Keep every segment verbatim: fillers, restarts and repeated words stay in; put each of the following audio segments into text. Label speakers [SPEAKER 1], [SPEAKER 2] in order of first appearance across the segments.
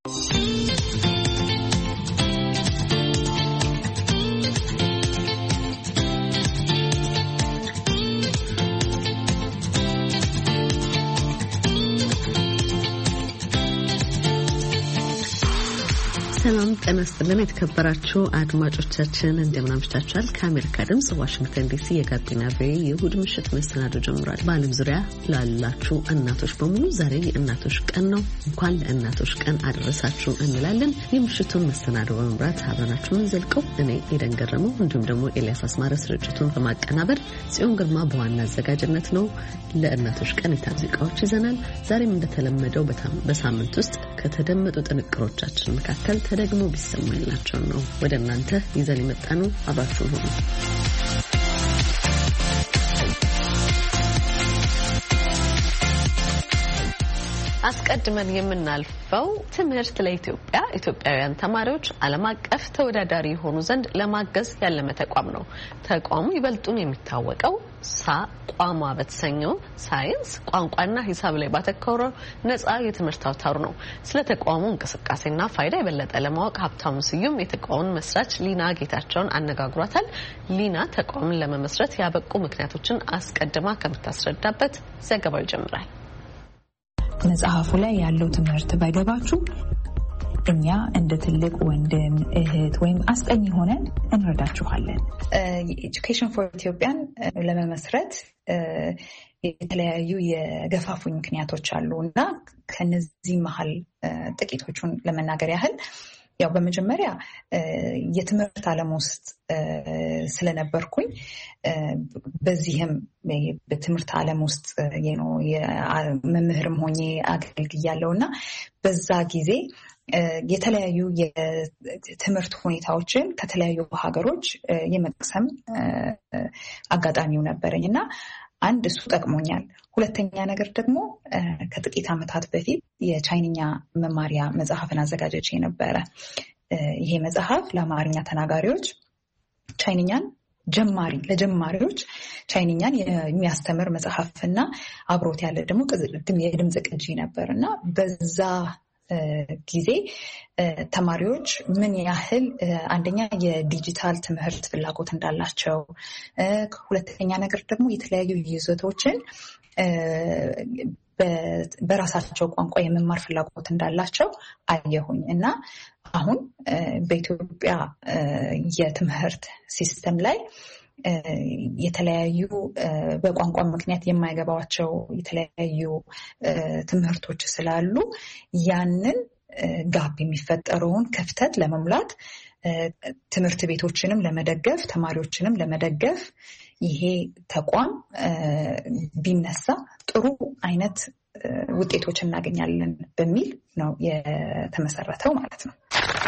[SPEAKER 1] ሰላም ጤና ይስጥልን የተከበራችሁ አድማጮቻችን እንደምን አምሽታችኋል? ከአሜሪካ ድምጽ ዋሽንግተን ዲሲ የጋቢና ቪኦኤ የእሁድ ምሽት መሰናዶ ጀምሯል። በዓለም ዙሪያ ላላችሁ እናቶች በሙሉ ዛሬ የእናቶች ቀን ነው። እንኳን ለእናቶች ቀን አደረሳችሁ እንላለን። የምሽቱን መሰናዶ በመምራት አብረናችሁ እንዘልቀው እኔ ኤደን ገረመው እንዲሁም ደግሞ ኤልያስ አስማረ ስርጭቱን በማቀናበር ጽዮን ግርማ በዋና አዘጋጅነት ነው። ለእናቶች ቀን የታዚቃዎች ይዘናል። ዛሬም እንደተለመደው በሳምንት ውስጥ ከተደመጡ ጥንቅሮቻችን መካከል ተደግሞ ቢሰማላችሁ ነው ወደ እናንተ ይዘን የመጣነው። አብራችሁ ሁኑ። አስቀድመን የምናልፈው ትምህርት ለኢትዮጵያ ኢትዮጵያውያን ተማሪዎች ዓለም አቀፍ ተወዳዳሪ የሆኑ ዘንድ ለማገዝ ያለመ ተቋም ነው። ተቋሙ ይበልጡን የሚታወቀው ሳቋማ በተሰኘው ሳይንስ ቋንቋና ሂሳብ ላይ ባተኮረው ነፃ የትምህርት አውታሩ ነው። ስለ ተቋሙ እንቅስቃሴና ፋይዳ የበለጠ ለማወቅ ሀብታሙ ስዩም የተቋሙን መስራች ሊና ጌታቸውን አነጋግሯታል። ሊና ተቋሙን ለመመስረት ያበቁ ምክንያቶችን አስቀድማ ከምታስረዳበት ዘገባው ይጀምራል።
[SPEAKER 2] መጽሐፉ ላይ ያለው ትምህርት ባይገባችሁ እኛ እንደ ትልቅ ወንድም እህት ወይም አስጠኝ ሆነን እንረዳችኋለን። ኤጁኬሽን ፎር ኢትዮጵያን ለመመስረት የተለያዩ የገፋፉኝ ምክንያቶች አሉ እና ከነዚህ መሀል ጥቂቶቹን ለመናገር ያህል ያው በመጀመሪያ የትምህርት ዓለም ውስጥ ስለነበርኩኝ በዚህም በትምህርት ዓለም ውስጥ የኖ የመምህርም ሆኜ አገልግያለሁና በዛ ጊዜ የተለያዩ የትምህርት ሁኔታዎችን ከተለያዩ ሀገሮች የመቅሰም አጋጣሚው ነበረኝና አንድ እሱ ጠቅሞኛል። ሁለተኛ ነገር ደግሞ ከጥቂት ዓመታት በፊት የቻይንኛ መማሪያ መጽሐፍን አዘጋጀቼ ነበረ። ይሄ መጽሐፍ ለአማርኛ ተናጋሪዎች ቻይንኛን ጀማሪ ለጀማሪዎች ቻይንኛን የሚያስተምር መጽሐፍና አብሮት ያለ ደግሞ የድምጽ ቅጂ ነበርና በዛ ጊዜ ተማሪዎች ምን ያህል አንደኛ የዲጂታል ትምህርት ፍላጎት እንዳላቸው፣ ሁለተኛ ነገር ደግሞ የተለያዩ ይዘቶችን በራሳቸው ቋንቋ የመማር ፍላጎት እንዳላቸው አየሁኝ እና አሁን በኢትዮጵያ የትምህርት ሲስተም ላይ የተለያዩ በቋንቋ ምክንያት የማይገባቸው የተለያዩ ትምህርቶች ስላሉ ያንን ጋፕ የሚፈጠረውን ክፍተት ለመሙላት ትምህርት ቤቶችንም ለመደገፍ ተማሪዎችንም ለመደገፍ ይሄ ተቋም ቢነሳ ጥሩ አይነት ውጤቶች እናገኛለን በሚል ነው የተመሰረተው ማለት ነው።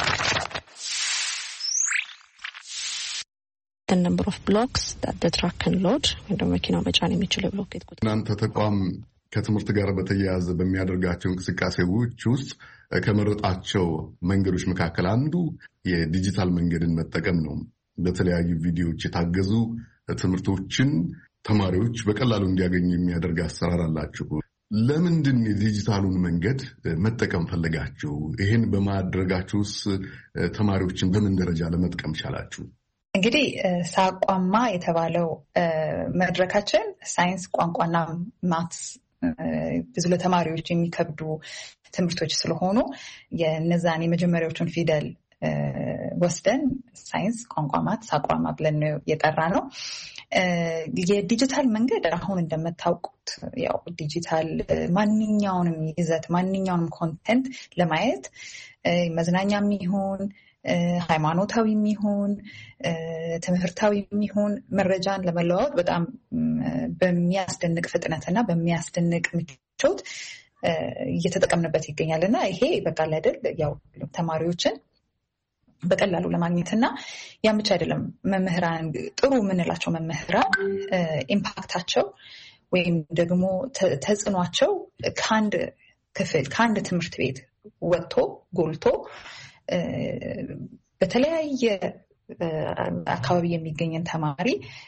[SPEAKER 3] the number of blocks that the truck can load and the መኪና መጫን የሚችል ብሎኬት ቁጥር።
[SPEAKER 4] እናንተ ተቋም ከትምህርት ጋር በተያያዘ በሚያደርጋቸው እንቅስቃሴዎች ውስጥ ከመረጣቸው መንገዶች መካከል አንዱ የዲጂታል መንገድን መጠቀም ነው። በተለያዩ ቪዲዮዎች የታገዙ ትምህርቶችን ተማሪዎች በቀላሉ እንዲያገኙ የሚያደርግ አሰራር አላችሁ። ለምንድን የዲጂታሉን መንገድ መጠቀም ፈለጋችሁ? ይሄን በማድረጋችሁስ ተማሪዎችን በምን ደረጃ ለመጥቀም ቻላችሁ?
[SPEAKER 2] እንግዲህ ሳቋማ የተባለው መድረካችን ሳይንስ ቋንቋና ማትስ ብዙ ለተማሪዎች የሚከብዱ ትምህርቶች ስለሆኑ የነዛን የመጀመሪያዎቹን ፊደል ወስደን ሳይንስ ቋንቋ ማትስ ሳቋማ ብለን ነው የጠራ ነው። የዲጂታል መንገድ አሁን እንደምታውቁት ያው ዲጂታል ማንኛውንም ይዘት ማንኛውንም ኮንቴንት ለማየት መዝናኛም ይሁን ሃይማኖታዊ የሚሆን ትምህርታዊ የሚሆን መረጃን ለመለዋወጥ በጣም በሚያስደንቅ ፍጥነትና በሚያስደንቅ ምቾት እየተጠቀምንበት ይገኛልና ይሄ በቃ አይደል ያው ተማሪዎችን በቀላሉ ለማግኘትና ያ ብቻ አይደለም መምህራን ጥሩ የምንላቸው መምህራን ኢምፓክታቸው ወይም ደግሞ ተጽዕኗቸው ከአንድ ክፍል ከአንድ ትምህርት ቤት ወጥቶ ጎልቶ በተለያየ አካባቢ የሚገኝን ተማሪ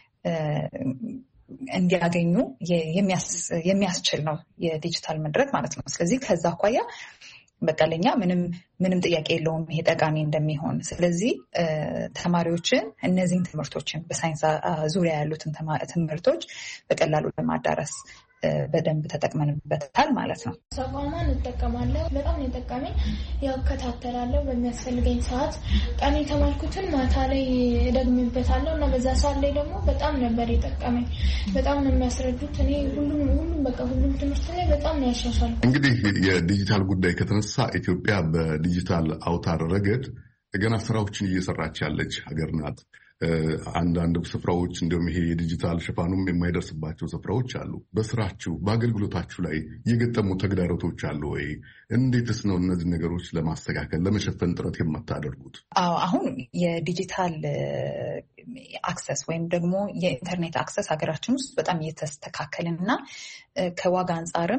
[SPEAKER 2] እንዲያገኙ የሚያስችል ነው የዲጂታል መድረክ ማለት ነው። ስለዚህ ከዛ አኳያ በቃ ለኛ ምንም ምንም ጥያቄ የለውም ይሄ ጠቃሚ እንደሚሆን። ስለዚህ ተማሪዎችን እነዚህን ትምህርቶችን በሳይንስ ዙሪያ ያሉትን ትምህርቶች በቀላሉ ለማዳረስ በደንብ ተጠቅመንበታል ማለት ነው።
[SPEAKER 5] ሰባማን እጠቀማለሁ። በጣም ነው የጠቀመኝ። ያው ከታተላለሁ በሚያስፈልገኝ ሰዓት ቀን የተማርኩትን ማታ ላይ እደግምበታለሁ እና በዛ ሰዓት ላይ ደግሞ በጣም ነበር የጠቀመኝ። በጣም ነው የሚያስረዱት። እኔ ሁሉም ሁሉም በቃ ሁሉም ትምህርት ላይ በጣም ነው ያሻሻልኩት።
[SPEAKER 4] እንግዲህ የዲጂታል ጉዳይ ከተነሳ ኢትዮጵያ በዲጂታል አውታር ረገድ ገና ስራዎችን እየሰራች ያለች ሀገር ናት። አንዳንድ ስፍራዎች እንደውም ይሄ የዲጂታል ሽፋኑም የማይደርስባቸው ስፍራዎች አሉ። በስራችሁ በአገልግሎታችሁ ላይ የገጠሙ ተግዳሮቶች አሉ ወይ? እንዴትስ ነው እነዚህ ነገሮች ለማስተካከል ለመሸፈን ጥረት የማታደርጉት?
[SPEAKER 2] አዎ አሁን የዲጂታል አክሰስ ወይም ደግሞ የኢንተርኔት አክሰስ ሀገራችን ውስጥ በጣም እየተስተካከለና ከዋጋ አንጻርም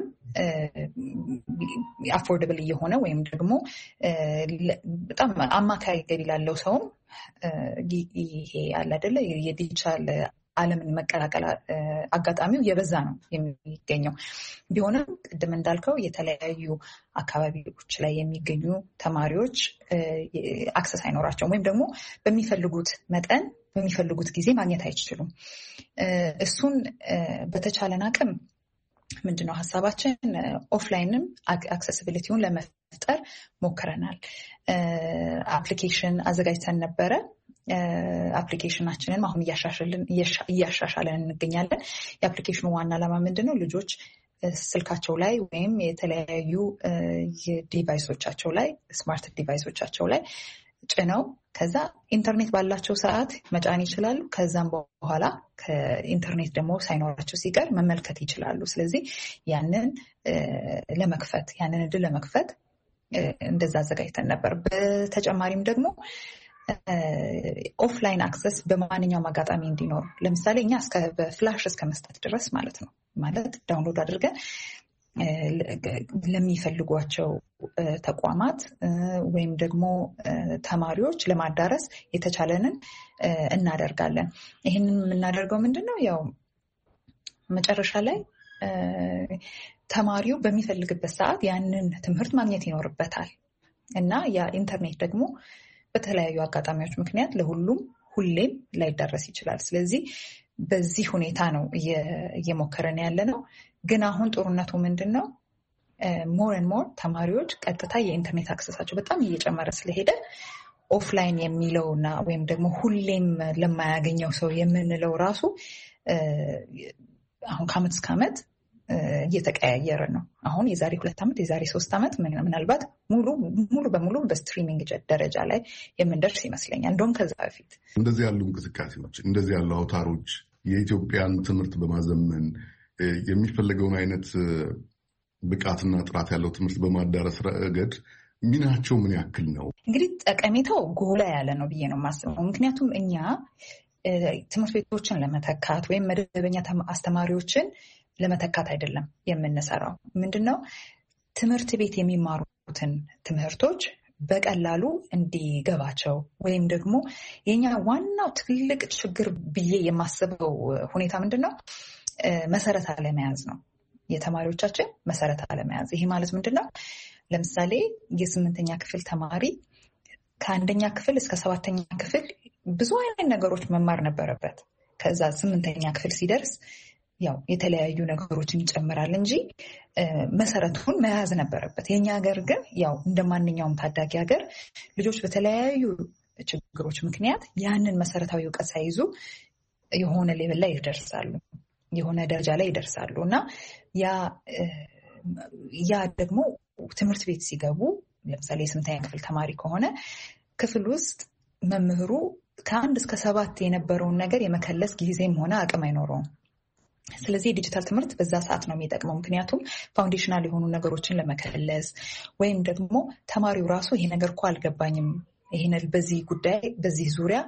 [SPEAKER 2] አፎርደብል እየሆነ ወይም ደግሞ በጣም አማካይ ገቢ ላለው ሰውም ይሄ አለ አይደለ የዲጂታል ዓለምን መቀላቀል አጋጣሚው የበዛ ነው የሚገኘው። ቢሆንም ቅድም እንዳልከው የተለያዩ አካባቢዎች ላይ የሚገኙ ተማሪዎች አክሰስ አይኖራቸውም ወይም ደግሞ በሚፈልጉት መጠን በሚፈልጉት ጊዜ ማግኘት አይችሉም። እሱን በተቻለን አቅም ምንድነው ሀሳባችን ኦፍላይንም አክሰሲቢሊቲውን ለመፍጠር ሞክረናል። አፕሊኬሽን አዘጋጅተን ነበረ። አፕሊኬሽናችንን አሁን እያሻሻለን እንገኛለን። የአፕሊኬሽኑ ዋና ዓላማ ምንድነው? ልጆች ስልካቸው ላይ ወይም የተለያዩ ዲቫይሶቻቸው ላይ ስማርት ዲቫይሶቻቸው ላይ ጭነው ከዛ ኢንተርኔት ባላቸው ሰዓት መጫን ይችላሉ። ከዛም በኋላ ከኢንተርኔት ደግሞ ሳይኖራቸው ሲቀር መመልከት ይችላሉ። ስለዚህ ያንን ለመክፈት ያንን እድል ለመክፈት እንደዛ አዘጋጅተን ነበር። በተጨማሪም ደግሞ ኦፍላይን አክሰስ በማንኛውም አጋጣሚ እንዲኖር ለምሳሌ እኛ እስከ በፍላሽ እስከ መስጠት ድረስ ማለት ነው ማለት ዳውንሎድ አድርገን ለሚፈልጓቸው ተቋማት ወይም ደግሞ ተማሪዎች ለማዳረስ የተቻለንን እናደርጋለን። ይህንን የምናደርገው ምንድነው? ያው መጨረሻ ላይ ተማሪው በሚፈልግበት ሰዓት ያንን ትምህርት ማግኘት ይኖርበታል እና ያ ኢንተርኔት ደግሞ በተለያዩ አጋጣሚዎች ምክንያት ለሁሉም ሁሌም ላይዳረስ ይችላል። ስለዚህ በዚህ ሁኔታ ነው እየሞከረን ያለ ነው። ግን አሁን ጦርነቱ ምንድን ነው? ሞር ኤንድ ሞር ተማሪዎች ቀጥታ የኢንተርኔት አክሰሳቸው በጣም እየጨመረ ስለሄደ ኦፍላይን የሚለውና ወይም ደግሞ ሁሌም ለማያገኘው ሰው የምንለው ራሱ አሁን ከዓመት እስከ ዓመት እየተቀያየረ ነው። አሁን የዛሬ ሁለት ዓመት የዛሬ ሶስት ዓመት ምናልባት ሙሉ ሙሉ በሙሉ በስትሪሚንግ ደረጃ ላይ የምንደርስ ይመስለኛል። እንደውም ከዛ በፊት
[SPEAKER 4] እንደዚህ ያሉ እንቅስቃሴዎች እንደዚህ ያሉ አውታሮች የኢትዮጵያን ትምህርት በማዘመን የሚፈልገውን አይነት ብቃትና ጥራት ያለው ትምህርት በማዳረስ ረገድ ሚናቸው ምን ያክል ነው?
[SPEAKER 2] እንግዲህ ጠቀሜታው ጎላ ያለ ነው ብዬ ነው የማስበው። ምክንያቱም እኛ ትምህርት ቤቶችን ለመተካት ወይም መደበኛ አስተማሪዎችን ለመተካት አይደለም የምንሰራው። ምንድነው ትምህርት ቤት የሚማሩትን ትምህርቶች በቀላሉ እንዲገባቸው ወይም ደግሞ የኛ ዋናው ትልቅ ችግር ብዬ የማስበው ሁኔታ ምንድነው መሰረት አለመያዝ ነው። የተማሪዎቻችን መሰረት አለመያዝ። ይሄ ማለት ምንድነው? ለምሳሌ የስምንተኛ ክፍል ተማሪ ከአንደኛ ክፍል እስከ ሰባተኛ ክፍል ብዙ አይነት ነገሮች መማር ነበረበት። ከዛ ስምንተኛ ክፍል ሲደርስ ያው የተለያዩ ነገሮችን ይጨምራል እንጂ መሰረቱን መያዝ ነበረበት። የኛ ሀገር ግን ያው እንደማንኛውም ታዳጊ ሀገር ልጆች በተለያዩ ችግሮች ምክንያት ያንን መሰረታዊ እውቀት ሳይዙ የሆነ ሌቭል ላይ ይደርሳሉ፣ የሆነ ደረጃ ላይ ይደርሳሉ እና ያ ያ ደግሞ ትምህርት ቤት ሲገቡ ለምሳሌ የስምንተኛ ክፍል ተማሪ ከሆነ ክፍል ውስጥ መምህሩ ከአንድ እስከ ሰባት የነበረውን ነገር የመከለስ ጊዜም ሆነ አቅም አይኖረውም። ስለዚህ የዲጂታል ትምህርት በዛ ሰዓት ነው የሚጠቅመው። ምክንያቱም ፋውንዴሽናል የሆኑ ነገሮችን ለመከለስ ወይም ደግሞ ተማሪው ራሱ ይሄ ነገር እኮ አልገባኝም፣ ይሄ በዚህ ጉዳይ በዚህ ዙሪያ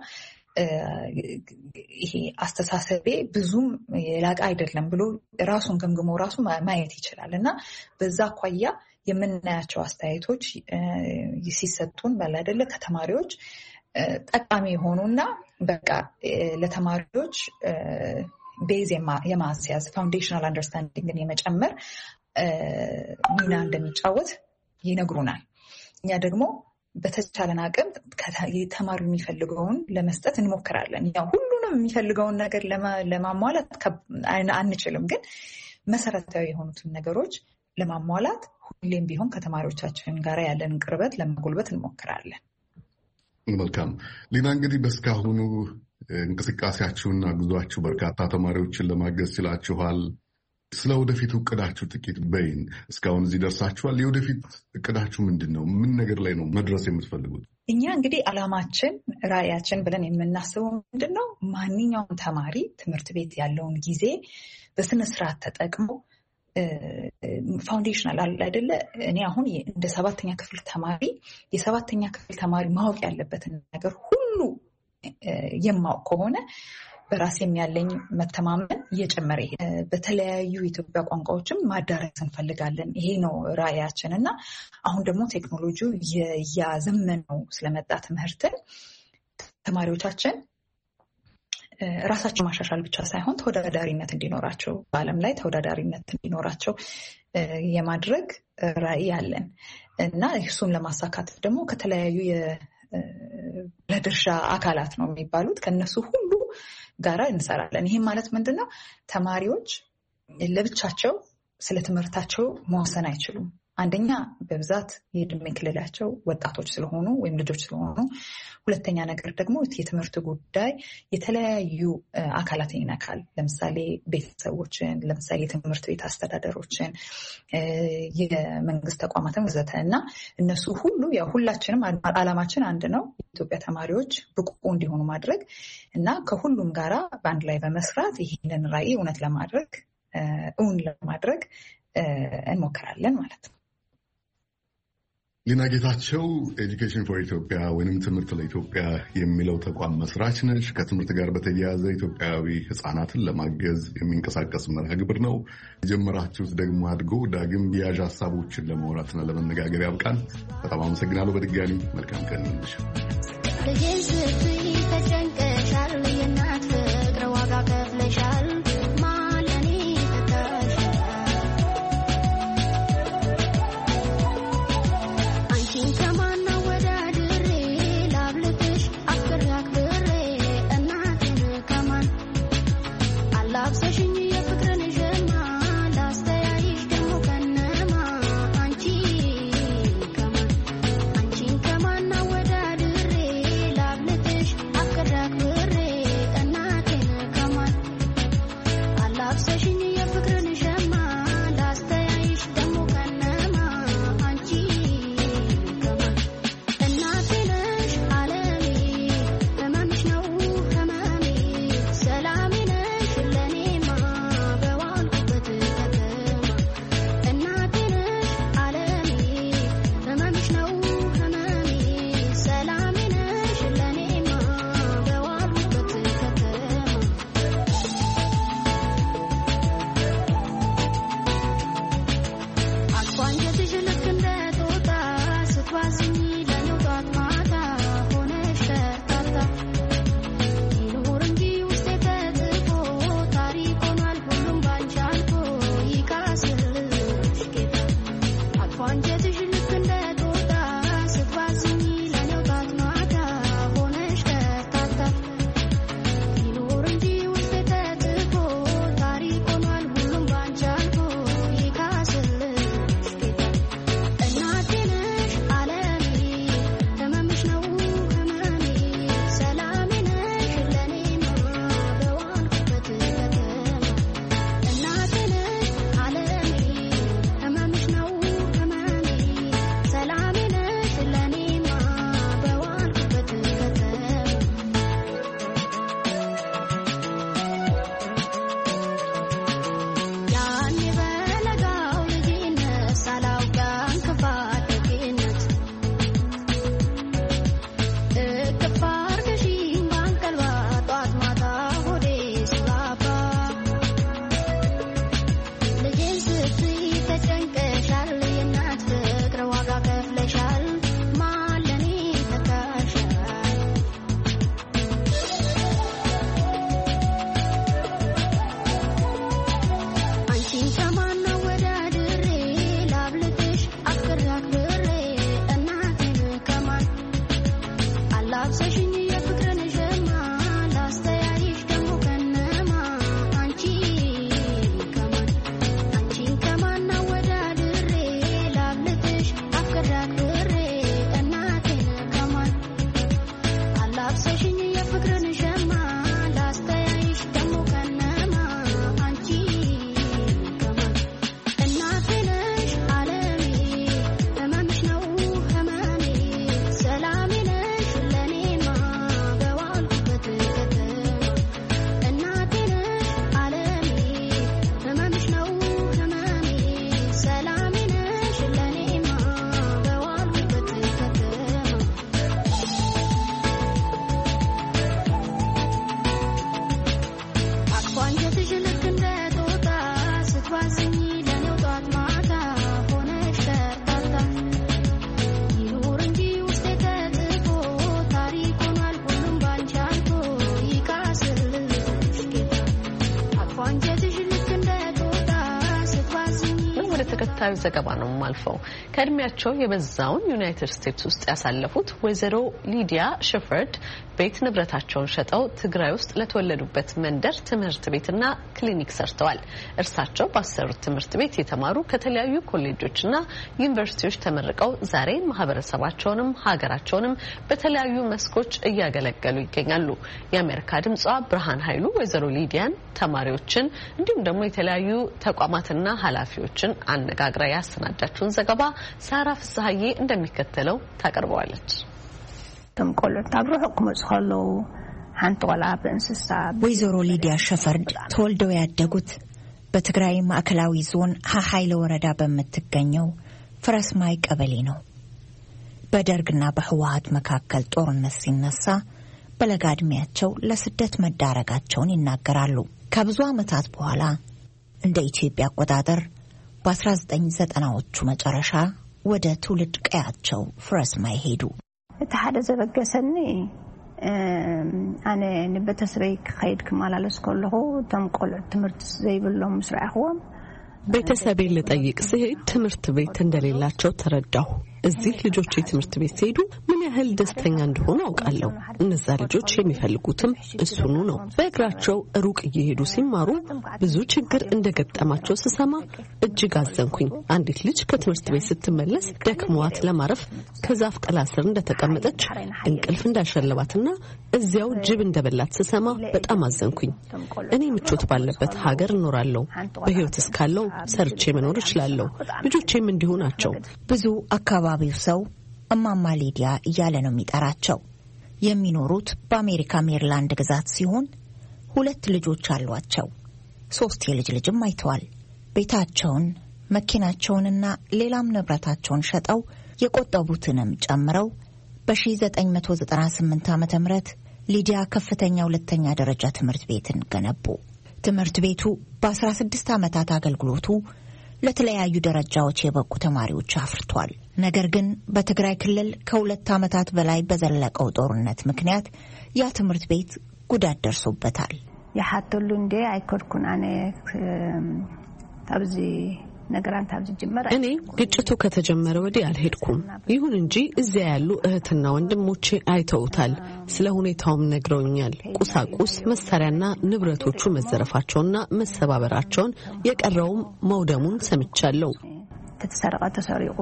[SPEAKER 2] ይሄ አስተሳሰቤ ብዙም የላቀ አይደለም ብሎ ራሱን ገምግሞ ራሱ ማየት ይችላል እና በዛ አኳያ የምናያቸው አስተያየቶች ሲሰጡን ባላደለ ከተማሪዎች ጠቃሚ የሆኑና በቃ ለተማሪዎች ቤዝ የማስያዝ ፋውንዴሽናል አንደርስታንዲንግን የመጨመር ሚና እንደሚጫወት ይነግሩናል። እኛ ደግሞ በተቻለን አቅም ተማሪው የሚፈልገውን ለመስጠት እንሞክራለን። ያው ሁሉንም የሚፈልገውን ነገር ለማሟላት አንችልም፣ ግን መሰረታዊ የሆኑትን ነገሮች ለማሟላት ሁሌም ቢሆን ከተማሪዎቻችን ጋር ያለንን ቅርበት ለማጎልበት እንሞክራለን።
[SPEAKER 4] መልካም ሊና፣ እንግዲህ በስካሁኑ እንቅስቃሴያችሁና ጉዟችሁ በርካታ ተማሪዎችን ለማገዝ ችላችኋል። ስለ ወደፊት እቅዳችሁ ጥቂት በይን። እስካሁን እዚህ ደርሳችኋል። የወደፊት እቅዳችሁ ምንድን ነው? ምን ነገር ላይ ነው መድረስ የምትፈልጉት?
[SPEAKER 2] እኛ እንግዲህ ዓላማችን፣ ራዕያችን ብለን የምናስበው ምንድን ነው? ማንኛውም ተማሪ ትምህርት ቤት ያለውን ጊዜ በስነስርዓት ተጠቅሞ ፋውንዴሽናል አለ አይደለ? እኔ አሁን እንደ ሰባተኛ ክፍል ተማሪ የሰባተኛ ክፍል ተማሪ ማወቅ ያለበትን ነገር ሁሉ የማውቅ ከሆነ በራሴም ያለኝ መተማመን እየጨመረ ይሄ በተለያዩ የኢትዮጵያ ቋንቋዎችም ማዳረስ እንፈልጋለን። ይሄ ነው ራዕያችን እና አሁን ደግሞ ቴክኖሎጂው እያዘመነው ስለመጣ ትምህርትን ተማሪዎቻችን ራሳቸው ማሻሻል ብቻ ሳይሆን ተወዳዳሪነት እንዲኖራቸው በዓለም ላይ ተወዳዳሪነት እንዲኖራቸው የማድረግ ራዕይ አለን እና እሱን ለማሳካት ደግሞ ከተለያዩ የባለድርሻ አካላት ነው የሚባሉት ከነሱ ሁሉ ጋራ እንሰራለን። ይሄም ማለት ምንድነው? ተማሪዎች ለብቻቸው ስለ ትምህርታቸው መወሰን አይችሉም። አንደኛ በብዛት የእድሜ ክልላቸው ወጣቶች ስለሆኑ ወይም ልጆች ስለሆኑ፣ ሁለተኛ ነገር ደግሞ የትምህርት ጉዳይ የተለያዩ አካላትን ይነካል። ለምሳሌ ቤተሰቦችን፣ ለምሳሌ የትምህርት ቤት አስተዳደሮችን፣ የመንግስት ተቋማትን ወዘተ እና እነሱ ሁሉ ያው ሁላችንም ዓላማችን አንድ ነው፣ የኢትዮጵያ ተማሪዎች ብቁ እንዲሆኑ ማድረግ እና ከሁሉም ጋራ በአንድ ላይ በመስራት ይህንን ራዕይ እውነት ለማድረግ እውን ለማድረግ እንሞክራለን ማለት ነው።
[SPEAKER 4] ሊና ጌታቸው ኤጁኬሽን ፎር ኢትዮጵያ ወይንም ትምህርት ለኢትዮጵያ የሚለው ተቋም መስራች ነሽ። ከትምህርት ጋር በተያያዘ ኢትዮጵያዊ ሕፃናትን ለማገዝ የሚንቀሳቀስ መርሃ ግብር ነው የጀመራችሁት። ደግሞ አድጎ ዳግም የያዥ ሀሳቦችን ለማውራትና ለመነጋገር ያብቃን። በጣም አመሰግናለሁ። በድጋሚ መልካም ቀን ይሁንልሽ።
[SPEAKER 1] ተከታዩ ዘገባ ነው ማልፈው። ከእድሜያቸው የበዛውን ዩናይትድ ስቴትስ ውስጥ ያሳለፉት ወይዘሮ ሊዲያ ሸፈርድ ቤት ንብረታቸውን ሸጠው ትግራይ ውስጥ ለተወለዱበት መንደር ትምህርት ቤትና ክሊኒክ ሰርተዋል። እርሳቸው ባሰሩት ትምህርት ቤት የተማሩ ከተለያዩ ኮሌጆችና ዩኒቨርሲቲዎች ተመርቀው ዛሬ ማህበረሰባቸውንም ሀገራቸውንም በተለያዩ መስኮች እያገለገሉ ይገኛሉ። የአሜሪካ ድምጿ ብርሃን ኃይሉ ወይዘሮ ሊዲያን ተማሪዎችን እንዲሁም ደግሞ የተለያዩ ተቋማትና ኃላፊዎችን አነጋግራ ያሰናዳችውን ዘገባ ሳራ ፍስሐዬ እንደሚከተለው ታቀርበዋለች።
[SPEAKER 6] ወይዘሮ ሊዲያ ሸፈርድ ተወልደው ያደጉት በትግራይ ማዕከላዊ ዞን ሀኃይለ ወረዳ በምትገኘው ፍረስማይ ቀበሌ ነው። በደርግና በህወሓት መካከል ጦርነት ሲነሳ በለጋ ዕድሜያቸው ለስደት መዳረጋቸውን ይናገራሉ። ከብዙ ዓመታት በኋላ እንደ ኢትዮጵያ አቆጣጠር በ1990ዎቹ መጨረሻ ወደ ትውልድ ቀያቸው ፍረስማይ ሄዱ።
[SPEAKER 7] ተሐደ ዘበገሰኒ አነ ንበተስበይ ከይድ ከማላለስ ከለሁ ተምቆል ትምህርት ዘይብሎም መስራዕዎም
[SPEAKER 1] ቤተሰቤን ልጠይቅ ስሄድ ትምህርት ቤት እንደሌላቸው ተረዳሁ። እዚህ ልጆች የትምህርት ቤት ሲሄዱ ምን ያህል ደስተኛ እንደሆኑ አውቃለሁ። እነዛ ልጆች የሚፈልጉትም እሱኑ ነው። በእግራቸው ሩቅ እየሄዱ ሲማሩ ብዙ ችግር እንደገጠማቸው ስሰማ እጅግ አዘንኩኝ። አንዲት ልጅ ከትምህርት ቤት ስትመለስ ደክሟት ለማረፍ ከዛፍ ጥላ ስር እንደተቀመጠች እንቅልፍ እንዳሸለባትና እዚያው ጅብ እንደበላት ስሰማ በጣም አዘንኩኝ። እኔ ምቾት ባለበት ሀገር እኖራለሁ። በህይወት እስካለው ሰርቼ መኖር እችላለሁ። ልጆቼም እንዲሁ ናቸው።
[SPEAKER 6] ብዙ አካባቢው ሰው እማማ ሊዲያ እያለ ነው የሚጠራቸው። የሚኖሩት በአሜሪካ ሜሪላንድ ግዛት ሲሆን ሁለት ልጆች አሏቸው። ሶስት የልጅ ልጅም አይተዋል። ቤታቸውን፣ መኪናቸውንና ሌላም ንብረታቸውን ሸጠው የቆጠቡትንም ጨምረው በ1998 ዓመተ ምህረት ሊዲያ ከፍተኛ ሁለተኛ ደረጃ ትምህርት ቤትን ገነቡ። ትምህርት ቤቱ በ16 ዓመታት አገልግሎቱ ለተለያዩ ደረጃዎች የበቁ ተማሪዎች አፍርቷል። ነገር ግን በትግራይ ክልል ከሁለት ዓመታት በላይ በዘለቀው ጦርነት ምክንያት ያ ትምህርት ቤት ጉዳት ደርሶበታል።
[SPEAKER 7] ያሐተሉ እንደ አይኮርኩን አነ ታብዚ ነገራን ታብዚ ጀመረ።
[SPEAKER 1] እኔ ግጭቱ ከተጀመረ ወዲህ አልሄድኩም። ይሁን እንጂ እዚያ ያሉ እህትና ወንድሞቼ አይተውታል። ስለ ሁኔታውም ነግረውኛል። ቁሳቁስ መሳሪያና ንብረቶቹ መዘረፋቸውና መሰባበራቸውን የቀረውም መውደሙን ሰምቻለሁ።
[SPEAKER 7] ተተሰረቀ ተሰሪቁ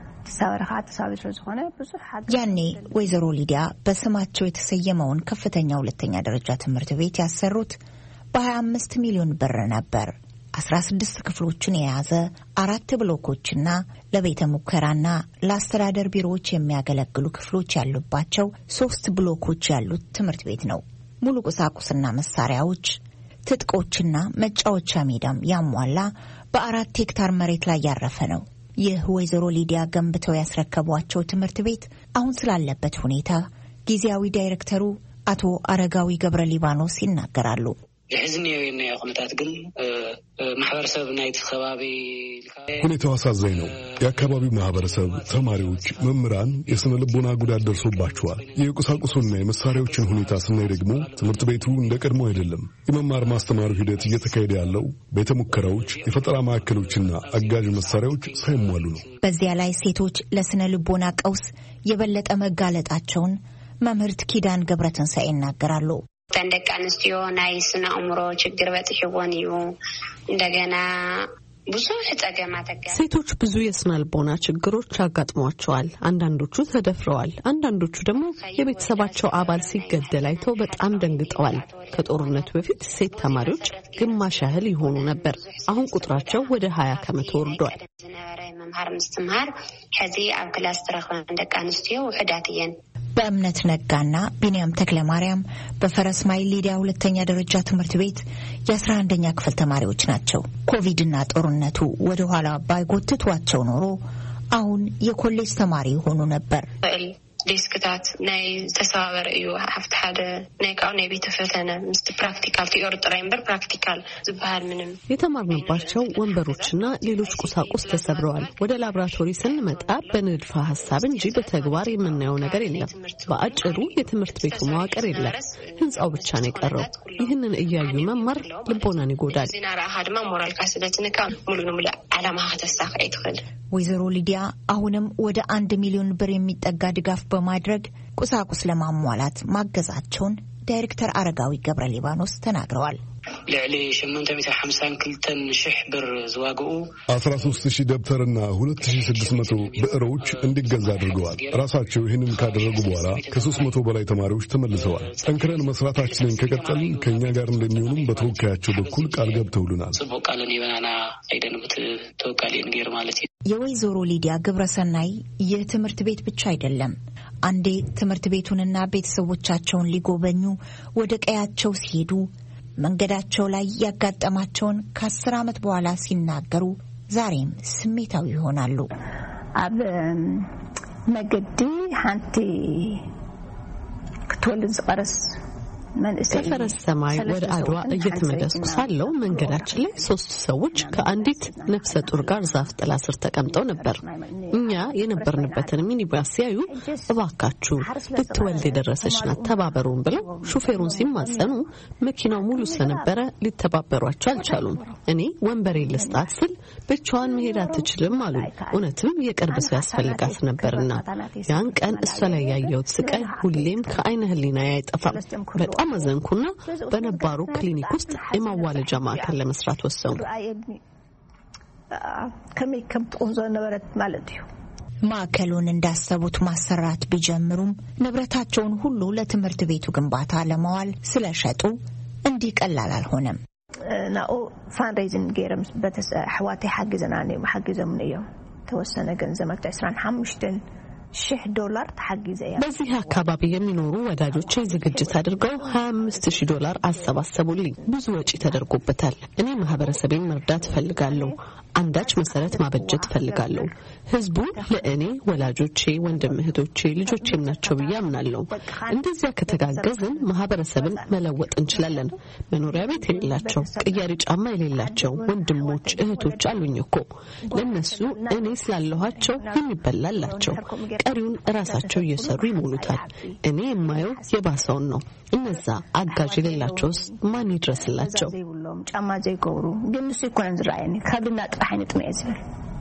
[SPEAKER 6] ያኔ ወይዘሮ ሊዲያ በስማቸው የተሰየመውን ከፍተኛ ሁለተኛ ደረጃ ትምህርት ቤት ያሰሩት በሀያ አምስት ሚሊዮን ብር ነበር። አስራ ስድስት ክፍሎችን የያዘ አራት ብሎኮችና ለቤተ ሙከራና ለአስተዳደር ቢሮዎች የሚያገለግሉ ክፍሎች ያሉባቸው ሶስት ብሎኮች ያሉት ትምህርት ቤት ነው። ሙሉ ቁሳቁስና መሳሪያዎች፣ ትጥቆችና መጫወቻ ሜዳም ያሟላ በአራት ሄክታር መሬት ላይ ያረፈ ነው። ይህ ወይዘሮ ሊዲያ ገንብተው ያስረከቧቸው ትምህርት ቤት አሁን ስላለበት ሁኔታ ጊዜያዊ ዳይሬክተሩ አቶ አረጋዊ ገብረ ሊባኖስ ይናገራሉ።
[SPEAKER 8] ለሕዝኒው የነያ ሁኔታት ግን ማህበረሰብ ናይት ከባቢ
[SPEAKER 9] ሁኔታው አሳዛኝ ነው። የአካባቢው ማህበረሰብ፣ ተማሪዎች፣ መምህራን የስነ ልቦና ጉዳት ደርሶባቸዋል። የቁሳቁሱና የመሳሪያዎችን ሁኔታ ስናይ ደግሞ ትምህርት ቤቱ እንደ ቀድሞ አይደለም። የመማር ማስተማሩ ሂደት እየተካሄደ ያለው ቤተ ሙከራዎች፣ የፈጠራ ማዕከሎችና አጋዥ መሳሪያዎች ሳይሟሉ ነው።
[SPEAKER 6] በዚያ ላይ ሴቶች ለስነ ልቦና ቀውስ የበለጠ መጋለጣቸውን መምህርት ኪዳን ገብረትንሳኤ ይናገራሉ።
[SPEAKER 10] ደቂ አንስትዮ ናይ ስነ አእምሮ ችግር በጥሕዎን እዩ እንደገና ብዙ ህጸገማት
[SPEAKER 1] ሴቶች ብዙ የስነ ልቦና ችግሮች አጋጥሟቸዋል። አንዳንዶቹ ተደፍረዋል። አንዳንዶቹ ደግሞ የቤተሰባቸው አባል ሲገደል አይተው በጣም ደንግጠዋል። ከጦርነቱ በፊት ሴት ተማሪዎች ግማሽ ያህል ይሆኑ ነበር። አሁን ቁጥራቸው ወደ ሀያ ከመቶ ወርዷል።
[SPEAKER 10] መምሃር ምስትምሃር ሐዚ ኣብ ክላስ ተረኽበን ደቂ አንስትዮ ውሕዳት እየን።
[SPEAKER 6] በእምነት ነጋና ቢንያም ተክለ ማርያም በፈረስማይ ሊዲያ ሁለተኛ ደረጃ ትምህርት ቤት የአስራ አንደኛ ክፍል ተማሪዎች ናቸው። ኮቪድና ጦርነቱ ወደ ኋላ ባይጎትቷቸው ኖሮ አሁን የኮሌጅ ተማሪ ሆኑ ነበር።
[SPEAKER 10] ዲስክታት ናይ ተሰባበረ እዩ ሓፍቲ ሓደ ናይ ካው ናይ ቤተ ፈተነ ምስቲ ፕራክቲካል ቲዮሪ ጥራይ እምበር ፕራክቲካል ዝበሃል ምንም
[SPEAKER 1] የተማርንባቸው ወንበሮችና ሌሎች ቁሳቁስ ተሰብረዋል። ወደ ላብራቶሪ ስንመጣ በንድፈ ሀሳብ እንጂ በተግባር የምናየው ነገር የለም። በአጭሩ የትምህርት ቤቱ መዋቅር የለም። ህንጻው ብቻ ነው የቀረው። ይህንን እያዩ መማር ልቦናን ይጎዳል።
[SPEAKER 10] ዚና ራሃ ድማ ሞራል ካስለትንካ ሙሉ ሙሉ ዓላማ ከተሳካይ ትኽእል
[SPEAKER 6] ወይዘሮ ሊዲያ አሁንም ወደ አንድ ሚሊዮን ብር የሚጠጋ ድጋፍ በማድረግ ቁሳቁስ ለማሟላት ማገዛቸውን ዳይሬክተር አረጋዊ ገብረ ሊባኖስ ተናግረዋል።
[SPEAKER 8] ልዕሊ ثمانمئة وخمسة وخمسين ሺህ ብር ዝዋግኡ
[SPEAKER 9] አስራ ሦስት ሺህ ደብተርና ሁለት ሺህ ስድስት መቶ ብዕሮች እንዲገዛ አድርገዋል። ራሳቸው ይህንን ካደረጉ በኋላ ከሦስት መቶ በላይ ተማሪዎች ተመልሰዋል። ጠንክረን መስራታችንን ከቀጠልን ከኛ ጋር እንደሚሆኑም በተወካያቸው በኩል ቃል ገብተውልናል።
[SPEAKER 8] ጽቡቅ ቃልን ይበናና አይደንብት ተወካልን ገር ማለት
[SPEAKER 6] የወይዘሮ ሊዲያ ግብረሰናይ የትምህርት ቤት ብቻ አይደለም። አንዴ ትምህርት ቤቱንና ቤተሰቦቻቸውን ሊጎበኙ ወደ ቀያቸው ሲሄዱ መንገዳቸው ላይ ያጋጠማቸውን ከአስር ዓመት በኋላ ሲናገሩ ዛሬም ስሜታዊ ይሆናሉ።
[SPEAKER 7] አብ መገዲ ሓንቲ ክትወልድ ዝቀረስ
[SPEAKER 1] ከፈረስ ሰማይ ወደ አድዋ እየተመለስኩ ሳለው መንገዳችን ላይ ሶስት ሰዎች ከአንዲት ነፍሰ ጡር ጋር ዛፍ ጥላ ስር ተቀምጠው ነበር። እኛ የነበርንበትን ሚኒባስ ሲያዩ እባካችሁ ልትወልድ የደረሰች ናት ተባበሩን ብለው ሹፌሩን ሲማጸኑ መኪናው ሙሉ ስለነበረ ሊተባበሯቸው አልቻሉም። እኔ ወንበሬን ልስጣት ስል ብቻዋን መሄድ አትችልም አሉ። እውነትም የቅርብ ሰው ያስፈልጋት ነበርና ያን ቀን እሷ ላይ ያየሁት ስቃይ ሁሌም ከዓይነ ህሊናዬ አይጠፋም። በጣም አዘንኩና በነባሩ ክሊኒክ ውስጥ የማዋለጃ ማዕከል ለመስራት ወሰኑ።
[SPEAKER 7] ከመከም ተቆንዞ ነበረት ማለት ነው።
[SPEAKER 6] ማዕከሉን እንዳሰቡት ማሰራት ቢጀምሩም ንብረታቸውን ሁሉ ለትምህርት ቤቱ ግንባታ ለማዋል ስለሸጡ እንዲህ ቀላል አልሆነም።
[SPEAKER 7] ናኦ ፋንድሬዚንግ ገረም በተሰ حواتي حجزنا ነው حجزም ነው ተወሰነ ገንዘብ አስራ አምስት ሺህ ዶላር ተሐግዘያ
[SPEAKER 1] በዚህ አካባቢ የሚኖሩ ወዳጆቼ ዝግጅት አድርገው ሀያ አምስት ሺህ ዶላር አሰባሰቡልኝ። ብዙ ወጪ ተደርጎበታል። እኔ ማህበረሰቤን መርዳት ፈልጋለሁ። አንዳች መሰረት ማበጀት ፈልጋለሁ። ህዝቡ ለእኔ ወላጆቼ፣ ወንድም እህቶቼ፣ ልጆቼም ናቸው ብዬ አምናለሁ። እንደዚያ ከተጋገዝን ማህበረሰብን መለወጥ እንችላለን። መኖሪያ ቤት የሌላቸው፣ ቅያሪ ጫማ የሌላቸው ወንድሞች እህቶች አሉኝ እኮ። ለነሱ እኔ ስላለኋቸው የሚበላላቸው ቀሪውን ራሳቸው እየሰሩ ይሞሉታል። እኔ የማየው የባሰውን ነው። እነዛ አጋዥ የሌላቸውስ ማን ይድረስላቸው?
[SPEAKER 7] ጫማ ዘይገብሩ ግን እሱ ይኮን ዝራይኒ ከብና ጥራይነት ነው ያዘል።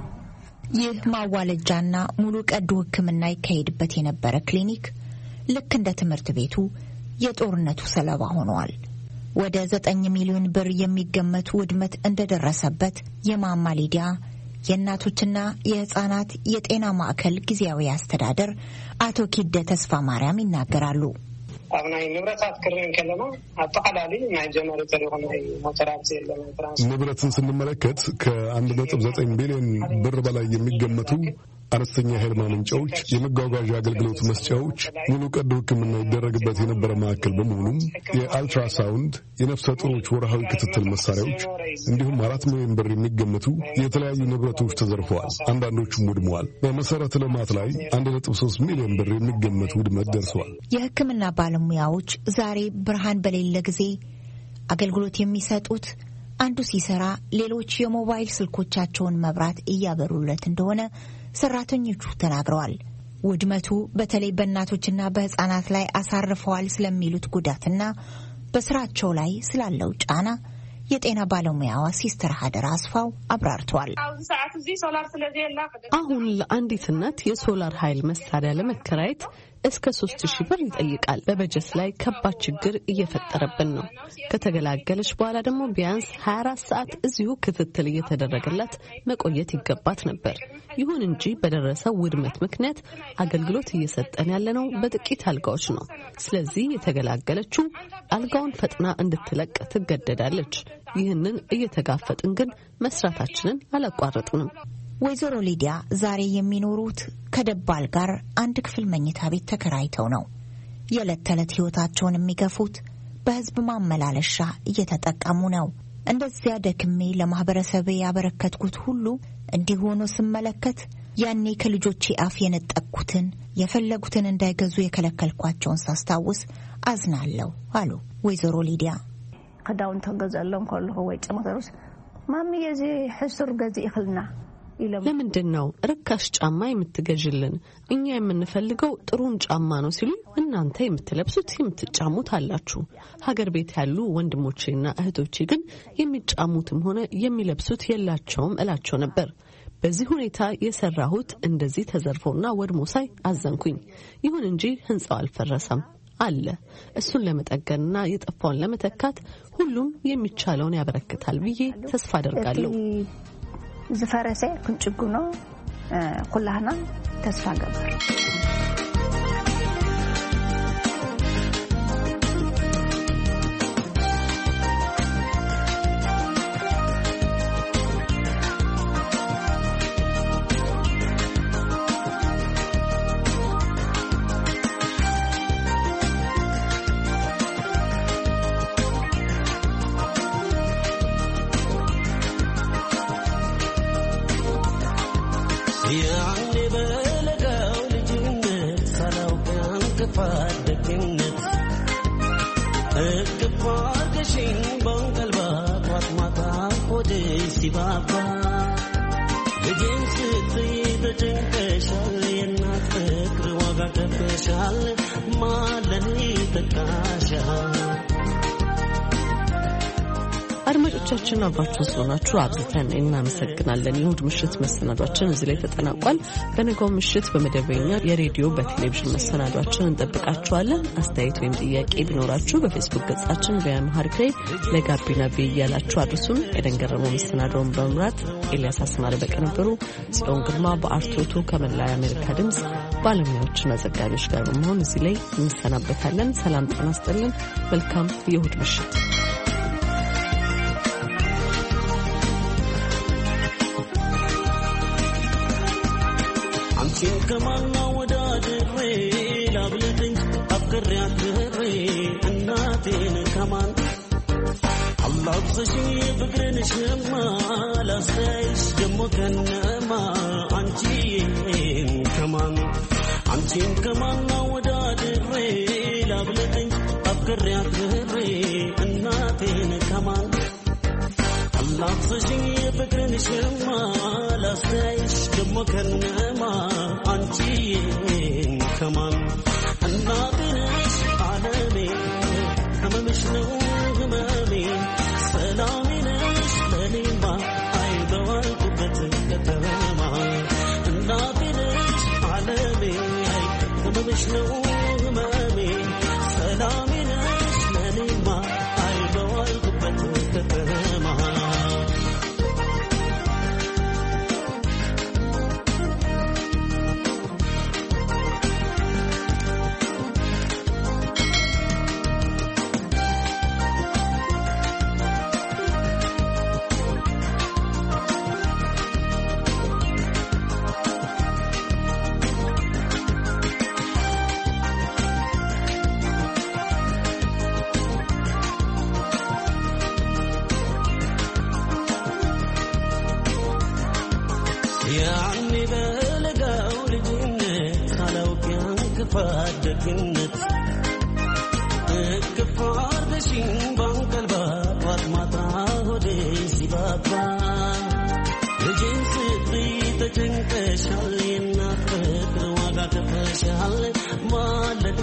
[SPEAKER 6] ይህ ማዋለጃና ሙሉ ቀዶ ሕክምና ይካሄድበት የነበረ ክሊኒክ ልክ እንደ ትምህርት ቤቱ የጦርነቱ ሰለባ ሆኗል። ወደ ዘጠኝ ሚሊዮን ብር የሚገመት ውድመት እንደደረሰበት የማማ ሊዲያ የእናቶችና የህፃናት የጤና ማዕከል ጊዜያዊ አስተዳደር አቶ ኪደ ተስፋ ማርያም ይናገራሉ።
[SPEAKER 8] አብናይ ንብረታት ክርን ከለማ አጠቃላይ ናይ ጀነሬተር የሆነ ሞተራት የለም።
[SPEAKER 9] ንብረትን ስንመለከት ከአንድ ነጥብ ዘጠኝ ቢሊዮን ብር በላይ የሚገመቱ አነስተኛ ኃይል ማመንጫዎች፣ የመጓጓዣ አገልግሎት መስጫዎች፣ ሙሉ ቀዶ ሕክምና ይደረግበት የነበረ ማዕከል በመሆኑም የአልትራሳውንድ፣ የነፍሰ ጡሮች ወርሃዊ ክትትል መሳሪያዎች እንዲሁም አራት ሚሊዮን ብር የሚገመቱ የተለያዩ ንብረቶች ተዘርፈዋል። አንዳንዶቹም ወድመዋል። በመሰረተ ልማት ላይ አንድ ነጥብ ሶስት ሚሊዮን ብር የሚገመት ውድመት ደርሷል።
[SPEAKER 6] የሕክምና ባለሙያዎች ዛሬ ብርሃን በሌለ ጊዜ አገልግሎት የሚሰጡት አንዱ ሲሰራ ሌሎች የሞባይል ስልኮቻቸውን መብራት እያበሩለት እንደሆነ ሰራተኞቹ ተናግረዋል። ውድመቱ በተለይ በእናቶችና በህፃናት ላይ አሳርፈዋል ስለሚሉት ጉዳትና በስራቸው ላይ ስላለው ጫና የጤና ባለሙያዋ ሲስተር ሀደር አስፋው አብራርተዋል።
[SPEAKER 1] አሁን ለአንዲት እናት የሶላር ኃይል መሳሪያ ለመከራየት እስከ ሶስት ሺህ ብር ይጠይቃል። በበጀት ላይ ከባድ ችግር እየፈጠረብን ነው። ከተገላገለች በኋላ ደግሞ ቢያንስ ሀያ አራት ሰዓት እዚሁ ክትትል እየተደረገላት መቆየት ይገባት ነበር። ይሁን እንጂ በደረሰው ውድመት ምክንያት አገልግሎት እየሰጠን ያለነው በጥቂት አልጋዎች ነው። ስለዚህ የተገላገለችው አልጋውን ፈጥና እንድትለቅ ትገደዳለች። ይህንን እየተጋፈጥን ግን መስራታችንን አላቋረጥንም።
[SPEAKER 6] ወይዘሮ ሊዲያ ዛሬ የሚኖሩት ከደባል ጋር አንድ ክፍል መኝታ ቤት ተከራይተው ነው። የዕለት ተዕለት ህይወታቸውን የሚገፉት በህዝብ ማመላለሻ እየተጠቀሙ ነው። እንደዚያ ደክሜ ለማህበረሰብ ያበረከትኩት ሁሉ እንዲህ ሆኖ ስመለከት ያኔ ከልጆቼ አፍ የነጠቅኩትን የፈለጉትን እንዳይገዙ የከለከልኳቸውን ሳስታውስ አዝናለሁ አሉ ወይዘሮ ሊዲያ።
[SPEAKER 7] ከዳውን ተገዛለን ከልሁ ወይ ጨመተሩስ ማሚ የዚ ሕሱር ገዚ ይኽልና
[SPEAKER 1] ለምንድነው ርካሽ ጫማ የምትገዥልን? እኛ የምንፈልገው ጥሩን ጫማ ነው ሲሉ እናንተ የምትለብሱት የምትጫሙት አላችሁ። ሀገር ቤት ያሉ ወንድሞቼና እህቶቼ ግን የሚጫሙትም ሆነ የሚለብሱት የላቸውም እላቸው ነበር። በዚህ ሁኔታ የሰራሁት እንደዚህ ተዘርፎና ወድሞ ሳይ አዘንኩኝ። ይሁን እንጂ ህንጻው አልፈረሰም አለ። እሱን ለመጠገንና የጠፋውን ለመተካት ሁሉም የሚቻለውን ያበረክታል ብዬ ተስፋ አደርጋለሁ።
[SPEAKER 7] ዝፈረሰ ክንጭጉኖ ኩላህና ተስፋ ገበር
[SPEAKER 1] አድማጮቻችን አብራችሁን ስለሆናችሁ አብዝተን እናመሰግናለን። የእሁድ ምሽት መሰናዷችን እዚህ ላይ ተጠናቋል። በነገው ምሽት በመደበኛ የሬዲዮ በቴሌቪዥን መሰናዷችን እንጠብቃችኋለን። አስተያየት ወይም ጥያቄ ቢኖራችሁ በፌስቡክ ገጻችን በአምሃሪክ ላይ ለጋቢና ቪ እያላችሁ አድርሱን። ኤደን ገረመው መሰናዶውን በመምራት ኤልያስ አስማረ በቀነበሩ ጽዮን ግርማ በአርቶቱ ከመላ የአሜሪካ ድምፅ ባለሙያዎችና ዘጋቢዎች ጋር በመሆን እዚህ ላይ እንሰናበታለን። ሰላም ጤና ይስጥልን። መልካም የእሁድ ምሽት።
[SPEAKER 11] ከማና ወዳድሬ ላብለጥኝ አፍቅሬያት ድሬ እናቴን ከማን አላብሰሽኝ ፍቅርን ሸማ ላስተያይሽ ደሞ ከነማ አንቺን ከማን አንቺን ከማና ወዳድሬ ላብለጥኝ አፍቅሬያት ድሬ እናቴን ከማን አላብሰሽኝ ፍቅርን ሸማ ላስተያይሽ ደሞ ከነማ አንቺን ከማን እናቴ ነሽ ዓለሜ ህመምሽ ነው ህመሜ ሰላሜ ነሽ ለኔማ አይበዋልኩበት ከተማ እናቴ ነሽ ዓለሜ ህመምሽ ነው ህመሜ ሰላሜ ነሽ ለኔማ አይበዋልኩበት ከተማ ደግነት እክፋር በሽን ባንቀልባ ጧት ማታ ሆዴ ሲባባ ልጅን ስትይ ተጨንቀሻል የእናት ፍቅር ዋጋ ከፍለሻል ማለት